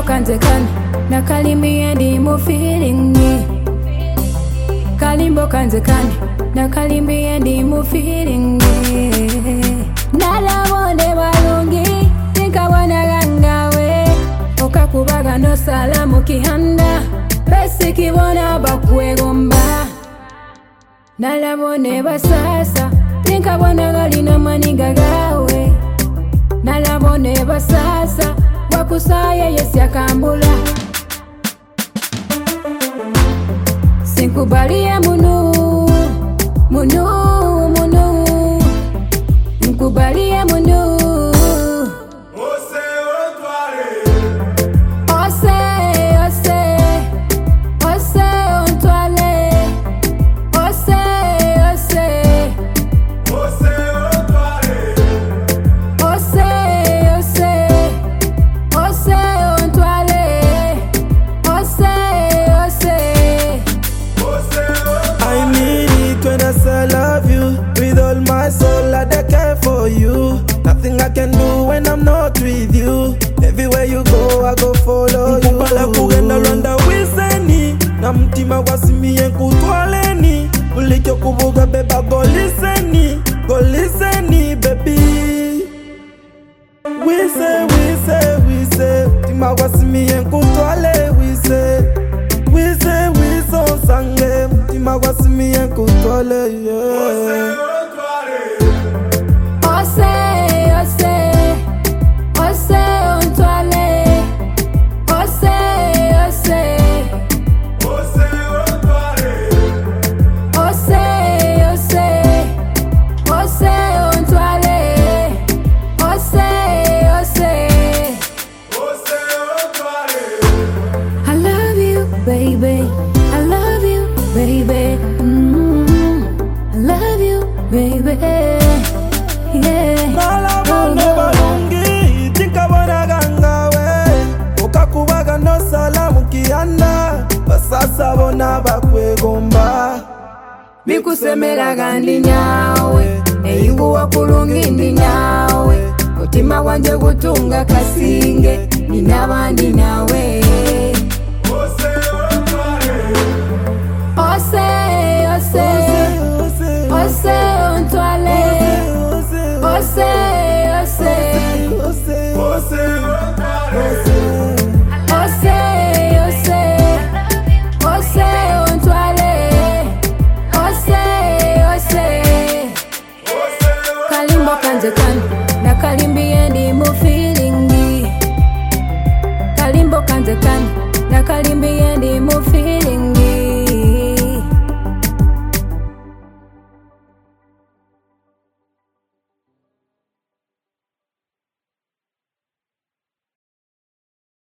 kanze kani na kalimbi ndi mu feeling ni. Kalimbo kanze kani na kalimbi ndi mu feeling ni. Nalabone balungi tinkabona gangawe okakubaga no salamu kihanda besi kibona bakwegomba. Nalabone basasa tinkabona galina maniga gawe. Nalabone basasa wakusaye yesyakambula. Sinkubaliye munu munu munu, nkubaliye munu. Ose ontwale, Ose ose ose ontwale. Ose ose ose ontwale, ose ose ose ontwale. Ose ose. ose I mean it when I say I love you. With all my soul I dey care for you. Nothing I can do when I'm not with you. Everywhere you go I go follow you. Nkupala kugenda Rwanda wiseni na mtima wasimie nkutwaleni. Ulikyo kubuga beba go listen baby. We say mtima wasimie nkutwale we say sange mtima wasimie nkutwale yeah. ontwale, Ose ose ose ontwale. Ose ose ose ontwale, ose ose ose ontwale. Ose ose. ose ontwale. I love you, baby. I love you, baby. I love you, baby. Yeah. Nalabone balungi tinkabona gangawe okakubaga no salamu kihanda basasa bona bakwegomba. Bikusemera gandi nyawe eyinguwa kulungi ndi nyawe. Mutima gwanje gutunga kasinge ninabandi nawe. Ose ontwale, Ose ose ose ontwale. Ose ose ose ontwale, ose ose ose ontwale. Ose ose. ose Kalimbo kanze kani na kalimbi ndi mu